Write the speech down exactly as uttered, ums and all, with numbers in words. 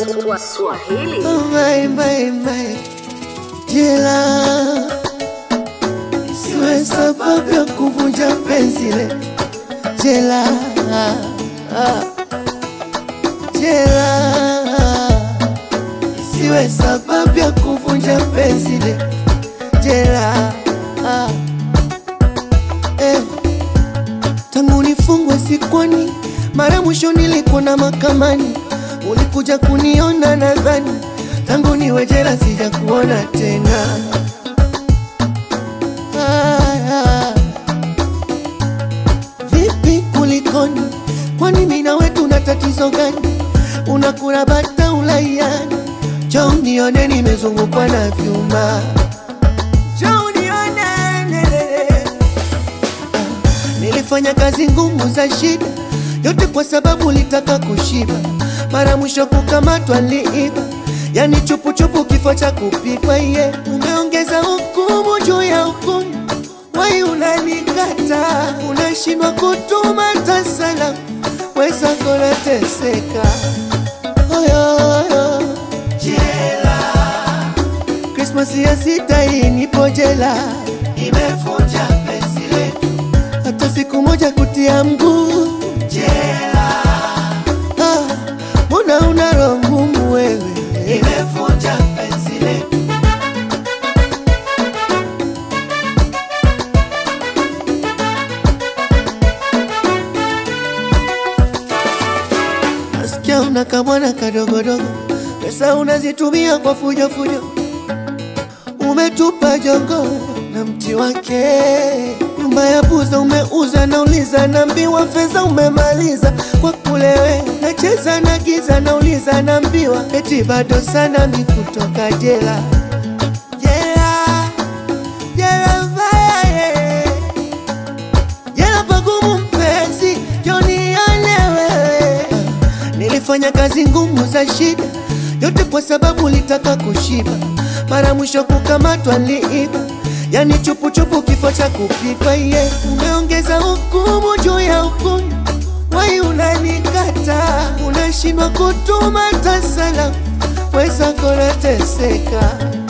Swahili. Oh my, my, my. Jela siwe sababu ya kuvunja penzi letu. Jela ah. Jela siwe sababu ya kuvunja penzi letu. Jela ah. Eh. Tangu nifungwe sikwani, mara mwisho nilikuona mahakamani. Ulikuja kuniona nadhani, tangu niwe jela sija kuona tena. ah, ah. Vipi kulikoni? Kwani mimi na wewe tuna tatizo gani? Unakula bata ulaiani. Njoo unione nimezungukwa na vyuma. Njoo unione. Nilifanya kazi ngumu za shida, yote kwa sababu ulitaka kushiba. Mara mwisho kukamatwa liiba, yani chupu chupu kifo cha kupikwa ye. Yeah. Umeongeza hukumu juu ya hukumu, wai unanikata. Unashindwa kutuma tasala, weza kona teseka. Oyo oyo jela, Christmas ya sita hii nipo jela. Nimefunja penzi letu, hata siku moja kutia mguu jela. Ah, mbona una roho ngumu wewe? Nimefunja penzi letu. Nasikia una kamwana kadogodogo, pesa unazitumia kwa fujo fujo. Umetupa jongo na mti wake, nyumba ya buza umeuza, nauliza naambiwa fedha umemaliza. Kwa kulewe nacheza na giza, nauliza naambiwa eti bado sana mi kutoka jela. Jela, jela mbaya, jela pagumu mpenzi, jonione wewe. Nilifanya kazi ngumu za shida, yote kwa sababu ulitaka kushiba. Mara mwisho kukamatwa liiba, yani chupu chupu kifo cha kupikwa ye. Yeah. Umeongeza hukumu juu ya hukumu, wai unanikata. Unashindwa kutuma tasala, weza kona teseka.